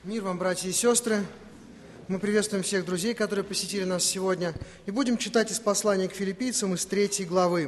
Мир вам, братья и сестры! Мы приветствуем всех друзей, которые посетили нас сегодня, и будем читать из послания к филиппийцам из 3 главы.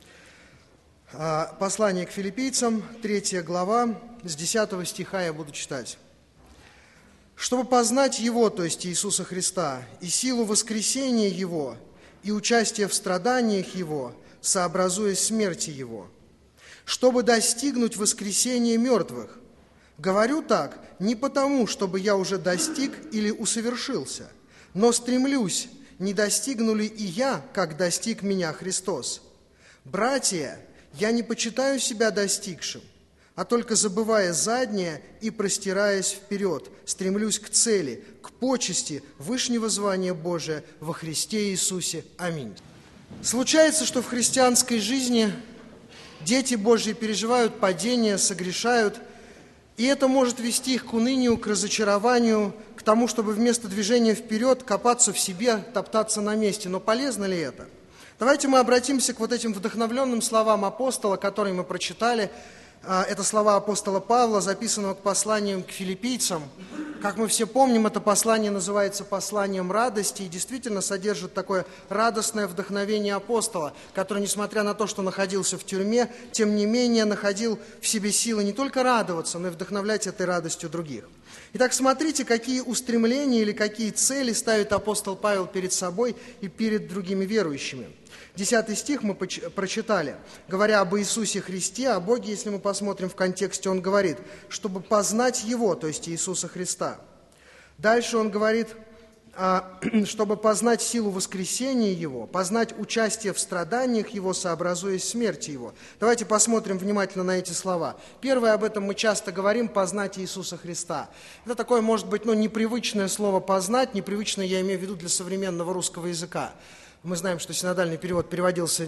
Послание к филиппийцам, 3 глава, с 10 стиха я буду читать. «Чтобы познать Его, то есть Иисуса Христа, и силу воскресения Его, и участие в страданиях Его, сообразуясь смерти Его, чтобы достигнуть воскресения мертвых. Говорю так не потому, чтобы я уже достиг или усовершился, но стремлюсь, не достигну ли и я, как достиг меня Христос. Братья, я не почитаю себя достигшим, а только забывая заднее и простираясь вперед, стремлюсь к цели, к почести вышнего звания Божия во Христе Иисусе. Аминь». Случается, что в христианской жизни дети Божьи переживают падения, согрешают, и это может вести их к унынию, к разочарованию, к тому, чтобы вместо движения вперед копаться в себе, топтаться на месте. Но полезно ли это? Давайте мы обратимся к вот этим вдохновленным словам апостола, которые мы прочитали. Это слова апостола Павла, записанного к посланию к филиппийцам. Как мы все помним, это послание называется «Посланием радости» и действительно содержит такое радостное вдохновение апостола, который, несмотря на то, что находился в тюрьме, тем не менее находил в себе силы не только радоваться, но и вдохновлять этой радостью других. Итак, смотрите, какие устремления или какие цели ставит апостол Павел перед собой и перед другими верующими. 10 стих мы прочитали. Говоря об Иисусе Христе, о Боге, если мы посмотрим в контексте, он говорит, чтобы познать Его, то есть Иисуса Христа. Дальше он говорит, чтобы познать силу воскресения Его, познать участие в страданиях Его, сообразуясь смерти Его. Давайте посмотрим внимательно на эти слова. Первое, об этом мы часто говорим, познать Иисуса Христа. Это такое, может быть, непривычное слово «познать», непривычное я имею в виду для современного русского языка. Мы знаем, что синодальный перевод переводился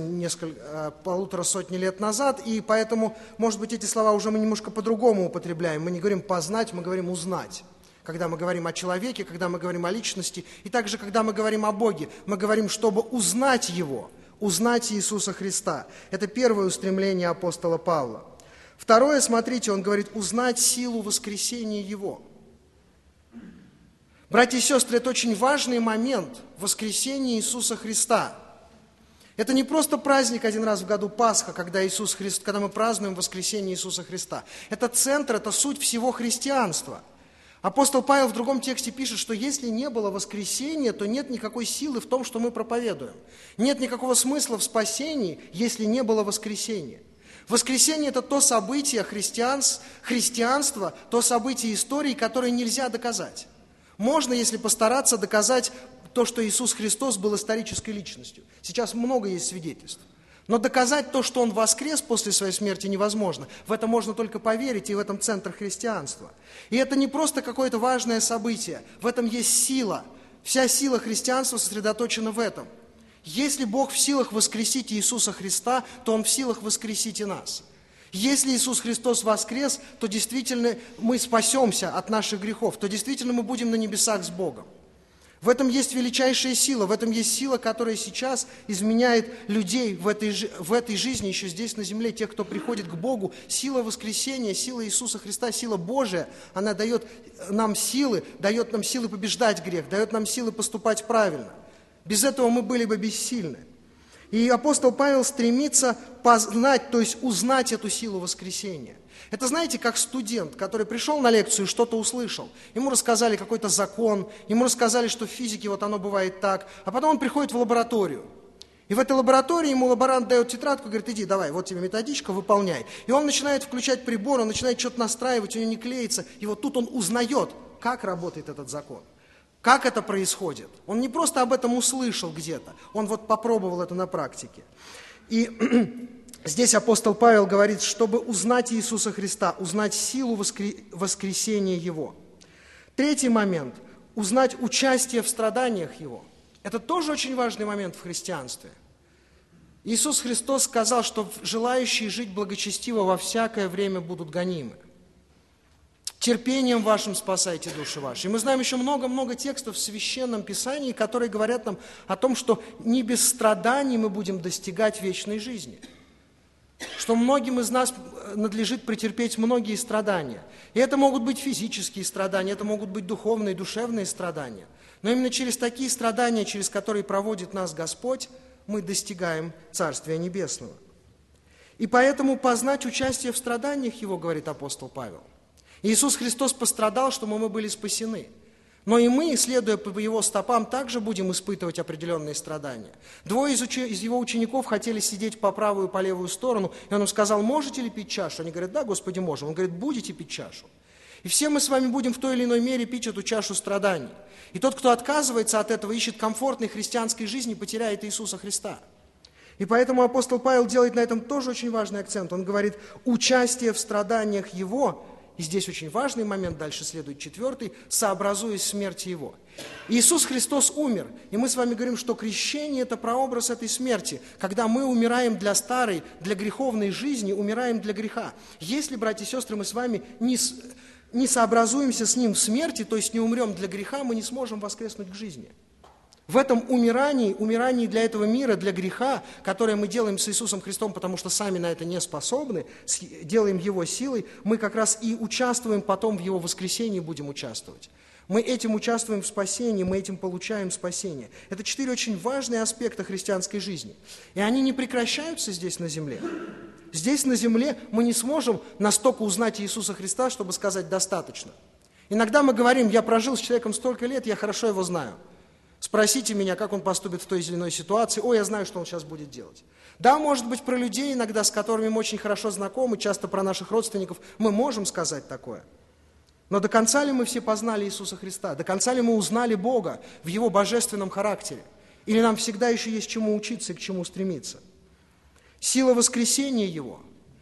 150 лет назад, и поэтому, может быть, эти слова уже мы немножко по-другому употребляем. Мы не говорим «познать», мы говорим «узнать». Когда мы говорим о человеке, когда мы говорим о личности, и также, когда мы говорим о Боге, мы говорим, чтобы узнать Его, узнать Иисуса Христа. Это первое устремление апостола Павла. Второе, смотрите, он говорит, узнать силу воскресения Его. Братья и сестры, это очень важный момент воскресения Иисуса Христа. Это не просто праздник один раз в году Пасха, когда мы празднуем воскресение Иисуса Христа. Это центр, это суть всего христианства. Апостол Павел в другом тексте пишет, что если не было воскресения, то нет никакой силы в том, что мы проповедуем. Нет никакого смысла в спасении, если не было воскресения. Воскресение – это то событие христианства, то событие истории, которое нельзя доказать. Можно, если постараться, доказать то, что Иисус Христос был исторической личностью. Сейчас много есть свидетельств. Но доказать то, что Он воскрес после своей смерти, невозможно. В это можно только поверить, и в этом центр христианства. И это не просто какое-то важное событие. В этом есть сила. Вся сила христианства сосредоточена в этом. Если Бог в силах воскресить Иисуса Христа, то Он в силах воскресить и нас. Если Иисус Христос воскрес, то действительно мы спасемся от наших грехов, то действительно мы будем на небесах с Богом. В этом есть величайшая сила, в этом есть сила, которая сейчас изменяет людей в этой жизни, еще здесь на земле, тех, кто приходит к Богу. Сила воскресения, сила Иисуса Христа, сила Божия, она дает нам силы побеждать грех, дает нам силы поступать правильно. Без этого мы были бы бессильны. И апостол Павел стремится познать, то есть узнать эту силу воскресения. Это, знаете, как студент, который пришел на лекцию и что-то услышал. Ему рассказали какой-то закон, ему рассказали, что в физике вот оно бывает так, а потом он приходит в лабораторию. И в этой лаборатории ему лаборант дает тетрадку, говорит, иди, давай, вот тебе методичка, выполняй. И он начинает включать прибор, он начинает что-то настраивать, у него не клеится. И вот тут он узнает, как работает этот закон. Как это происходит? Он не просто об этом услышал где-то, он вот попробовал это на практике. И здесь апостол Павел говорит, чтобы узнать Иисуса Христа, узнать силу воскресения Его. Третий момент – узнать участие в страданиях Его. Это тоже очень важный момент в христианстве. Иисус Христос сказал, что желающие жить благочестиво во всякое время будут гонимы. Терпением вашим спасайте души ваши. И мы знаем еще много-много текстов в Священном Писании, которые говорят нам о том, что не без страданий мы будем достигать вечной жизни. Что что многим из нас надлежит претерпеть многие страдания. И это могут быть физические страдания, это могут быть духовные, душевные страдания. Но именно через такие страдания, через которые проводит нас Господь, мы достигаем Царствия Небесного. И поэтому познать участие в страданиях Его, говорит апостол Павел. Иисус Христос пострадал, чтобы мы были спасены. Но и мы, следуя по Его стопам, также будем испытывать определенные страдания. Двое из Его учеников хотели сидеть по правую и по левую сторону, и Он им сказал: можете ли пить чашу? Они говорят: да, Господи, можем. Он говорит: будете пить чашу. И все мы с вами будем в той или иной мере пить эту чашу страданий. И тот, кто отказывается от этого, ищет комфортной христианской жизни, потеряет Иисуса Христа. И поэтому апостол Павел делает на этом тоже очень важный акцент. Он говорит: участие в страданиях Его, и здесь очень важный момент, дальше следует 4, сообразуясь смерти Его. Иисус Христос умер, и мы с вами говорим, что крещение – это прообраз этой смерти, когда мы умираем для старой, для греховной жизни, умираем для греха. Если, братья и сестры, мы с вами не сообразуемся с Ним в смерти, то есть не умрем для греха, мы не сможем воскреснуть к жизни. В этом умирании для этого мира, для греха, которое мы делаем с Иисусом Христом, потому что сами на это не способны, делаем Его силой, мы как раз и участвуем потом в Его воскресении, будем участвовать. Мы этим участвуем в спасении, мы этим получаем спасение. Это 4 очень важные аспекта христианской жизни. И они не прекращаются здесь на земле. Здесь на земле мы не сможем настолько узнать Иисуса Христа, чтобы сказать «достаточно». Иногда мы говорим: я прожил с человеком столько лет, я хорошо его знаю. Спросите меня, как он поступит в той или иной ситуации. Я знаю, что он сейчас будет делать. Да, может быть, про людей иногда, с которыми мы очень хорошо знакомы, часто про наших родственников, мы можем сказать такое. Но до конца ли мы все познали Иисуса Христа? До конца ли мы узнали Бога в Его божественном характере? Или нам всегда еще есть чему учиться и к чему стремиться? Сила воскресения Его.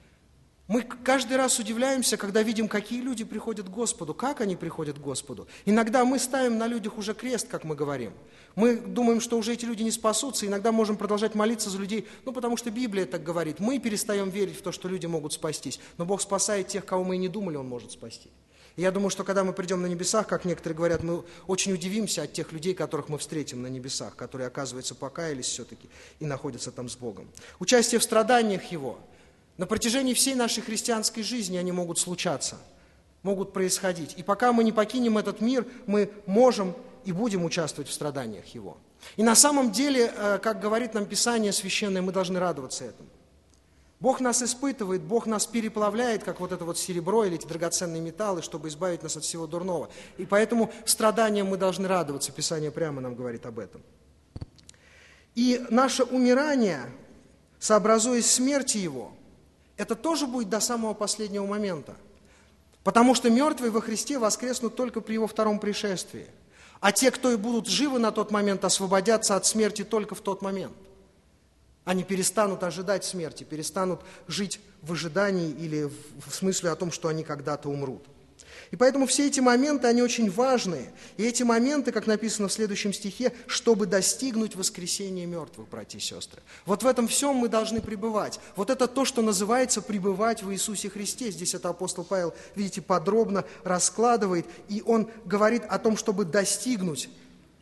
Мы каждый раз удивляемся, когда видим, какие люди приходят к Господу, как они приходят к Господу. Иногда мы ставим на людях уже крест, как мы говорим. Мы думаем, что уже эти люди не спасутся, иногда можем продолжать молиться за людей, потому что Библия так говорит. Мы перестаем верить в то, что люди могут спастись, но Бог спасает тех, кого мы и не думали, Он может спасти. И я думаю, что когда мы придем на небесах, как некоторые говорят, мы очень удивимся от тех людей, которых мы встретим на небесах, которые, оказывается, покаялись все-таки и находятся там с Богом. Участие в страданиях Его. На протяжении всей нашей христианской жизни они могут случаться, могут происходить. И пока мы не покинем этот мир, мы можем и будем участвовать в страданиях Его. И на самом деле, как говорит нам Писание Священное, мы должны радоваться этому. Бог нас испытывает, Бог нас переплавляет, как вот это вот серебро или эти драгоценные металлы, чтобы избавить нас от всего дурного. И поэтому страданиям мы должны радоваться. Писание прямо нам говорит об этом. И наше умирание, сообразуясь смерти Его, это тоже будет до самого последнего момента. Потому что мертвые во Христе воскреснут только при Его втором пришествии. А те, кто и будут живы на тот момент, освободятся от смерти только в тот момент. Они перестанут ожидать смерти, перестанут жить в ожидании или в смысле о том, что они когда-то умрут. И поэтому все эти моменты, они очень важные. И эти моменты, как написано в следующем стихе, чтобы достигнуть воскресения мертвых, братья и сестры. Вот в этом всем мы должны пребывать. Вот это то, что называется пребывать в Иисусе Христе. Здесь это апостол Павел, видите, подробно раскладывает. И он говорит о том, чтобы достигнуть.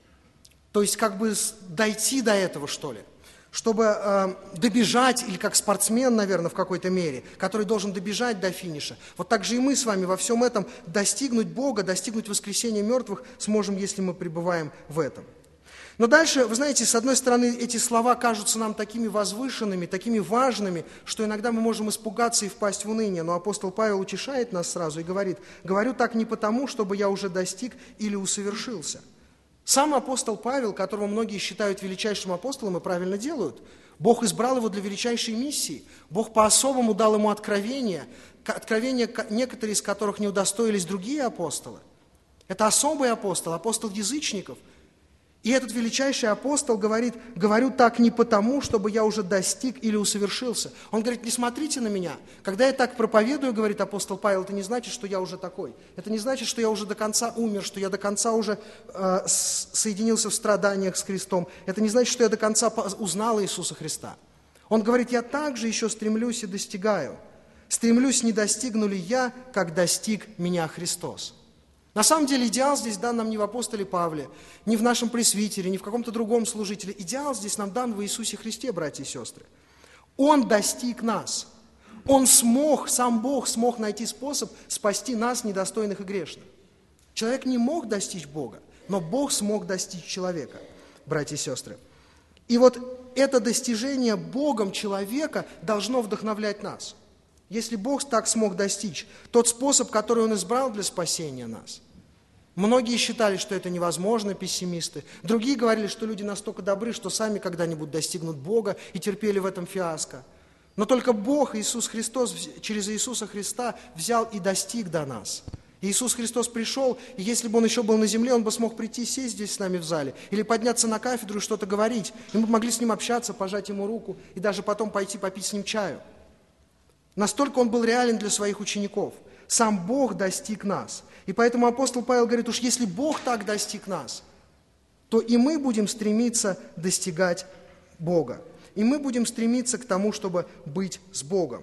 То есть как бы дойти до этого, что ли. Чтобы добежать, или как спортсмен, наверное, в какой-то мере, который должен добежать до финиша. Вот так же и мы с вами во всем этом достигнуть Бога, достигнуть воскресения мертвых сможем, если мы пребываем в этом. Но дальше, вы знаете, с одной стороны, эти слова кажутся нам такими возвышенными, такими важными, что иногда мы можем испугаться и впасть в уныние. Но апостол Павел утешает нас сразу и говорит: «Говорю так не потому, чтобы я уже достиг или усовершился». Сам апостол Павел, которого многие считают величайшим апостолом и правильно делают, Бог избрал его для величайшей миссии. Бог по-особому дал ему откровения, некоторые из которых не удостоились другие апостолы. Это особый апостол, апостол язычников. И этот величайший апостол говорит: «Говорю так не потому, чтобы я уже достиг или усовершился». Он говорит: «Не смотрите на меня. Когда я так проповедую, — говорит апостол Павел, — это не значит, что я уже такой. Это не значит, что я уже до конца умер, что я до конца уже соединился в страданиях с Христом. Это не значит, что я до конца узнал Иисуса Христа». Он говорит: «Я также еще стремлюсь и достигаю. Стремлюсь, не достигну ли я, как достиг меня Христос». На самом деле идеал здесь дан нам не в апостоле Павле, не в нашем пресвитере, не в каком-то другом служителе. Идеал здесь нам дан в Иисусе Христе, братья и сестры. Он достиг нас. Сам Бог смог найти способ спасти нас, недостойных и грешных. Человек не мог достичь Бога, но Бог смог достичь человека, братья и сестры. И вот это достижение Богом человека должно вдохновлять нас. Если Бог так смог достичь, тот способ, который Он избрал для спасения нас. Многие считали, что это невозможно, пессимисты. Другие говорили, что люди настолько добры, что сами когда-нибудь достигнут Бога и терпели в этом фиаско. Но только Бог, Иисус Христос, через Иисуса Христа взял и достиг до нас. Иисус Христос пришел, и если бы Он еще был на земле, Он бы смог прийти, сесть здесь с нами в зале, или подняться на кафедру и что-то говорить. И мы бы могли с Ним общаться, пожать Ему руку, и даже потом пойти попить с Ним чаю. Настолько Он был реален для своих учеников. Сам Бог достиг нас. И поэтому апостол Павел говорит, уж если Бог так достиг нас, то и мы будем стремиться достигать Бога. И мы будем стремиться к тому, чтобы быть с Богом.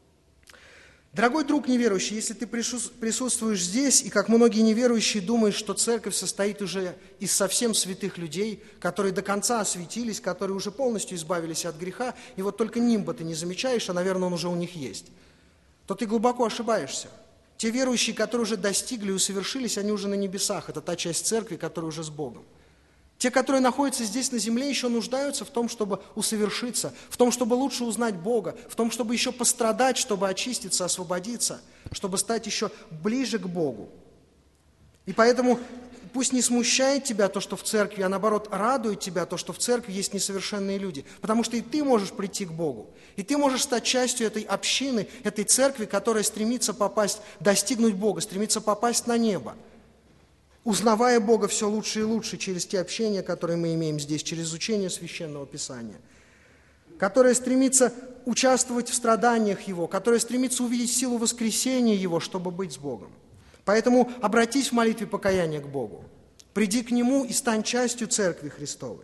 Дорогой друг неверующий, если ты присутствуешь здесь, и как многие неверующие думаешь, что церковь состоит уже из совсем святых людей, которые до конца осветились, которые уже полностью избавились от греха, и вот только нимба ты не замечаешь, а, наверное, он уже у них есть, то ты глубоко ошибаешься. Те верующие, которые уже достигли и усовершились, они уже на небесах. Это та часть церкви, которая уже с Богом. Те, которые находятся здесь на земле, еще нуждаются в том, чтобы усовершиться, в том, чтобы лучше узнать Бога, в том, чтобы еще пострадать, чтобы очиститься, освободиться, чтобы стать еще ближе к Богу. И поэтому пусть не смущает тебя то, что в церкви, а наоборот радует тебя то, что в церкви есть несовершенные люди. Потому что и ты можешь прийти к Богу, и ты можешь стать частью этой общины, этой церкви, которая стремится достигнуть Бога, стремится попасть на небо, узнавая Бога все лучше и лучше через те общения, которые мы имеем здесь, через изучение Священного Писания, которая стремится участвовать в страданиях Его, которая стремится увидеть силу воскресения Его, чтобы быть с Богом. Поэтому обратись в молитве покаяния к Богу, приди к Нему и стань частью Церкви Христовой.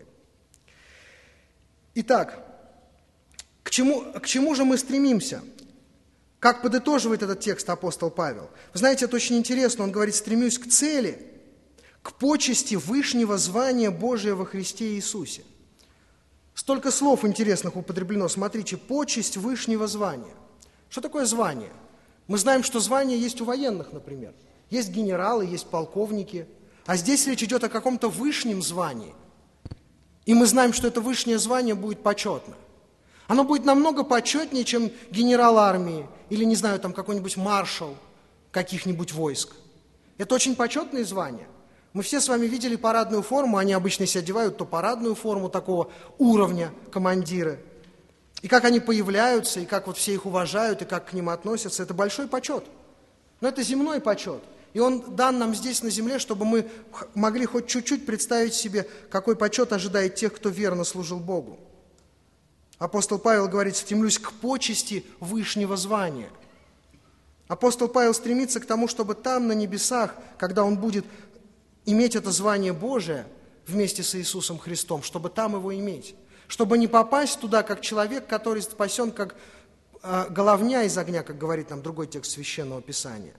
Итак, к чему же мы стремимся? Как подытоживает этот текст апостол Павел? Вы знаете, это очень интересно, он говорит, стремлюсь к цели, к почести вышнего звания Божия во Христе Иисусе. Столько слов интересных употреблено. Смотрите, почесть вышнего звания. Что такое звание? Мы знаем, что звания есть у военных, например. Есть генералы, есть полковники. А здесь речь идет о каком-то вышнем звании. И мы знаем, что это вышнее звание будет почетно. Оно будет намного почетнее, чем генерал армии или, не знаю, там какой-нибудь маршал каких-нибудь войск. Это очень почетные звания. Мы все с вами видели парадную форму, они обычно себе одевают то парадную форму такого уровня командиры. И как они появляются, и как вот все их уважают, и как к ним относятся, это большой почет. Но это земной почет. И он дан нам здесь на земле, чтобы мы могли хоть чуть-чуть представить себе, какой почет ожидает тех, кто верно служил Богу. Апостол Павел говорит, стремлюсь к почести вышнего звания. Апостол Павел стремится к тому, чтобы там, на небесах, когда он будет иметь это звание Божие вместе с Иисусом Христом, чтобы там его иметь. Чтобы не попасть туда, как человек, который спасен, как головня из огня, как говорит нам другой текст Священного Писания.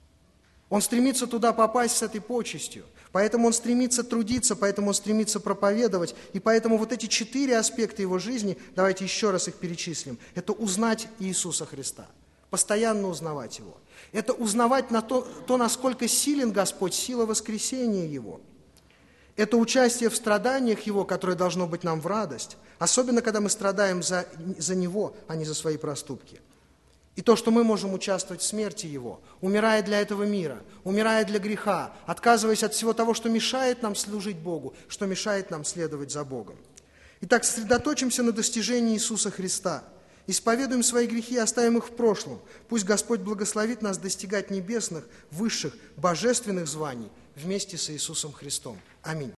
Он стремится туда попасть с этой почестью. Поэтому он стремится трудиться, поэтому он стремится проповедовать. И поэтому вот эти 4 аспекта его жизни, давайте еще раз их перечислим. Это узнать Иисуса Христа, постоянно узнавать Его. Это узнавать насколько силен Господь, сила воскресения Его. Это участие в страданиях Его, которое должно быть нам в радость, особенно когда мы страдаем за Него, а не за свои проступки. И то, что мы можем участвовать в смерти Его, умирая для этого мира, умирая для греха, отказываясь от всего того, что мешает нам служить Богу, что мешает нам следовать за Богом. Итак, сосредоточимся на достижении Иисуса Христа. Исповедуем свои грехи и оставим их в прошлом. Пусть Господь благословит нас достигать небесных, высших, божественных званий вместе с Иисусом Христом. Аминь.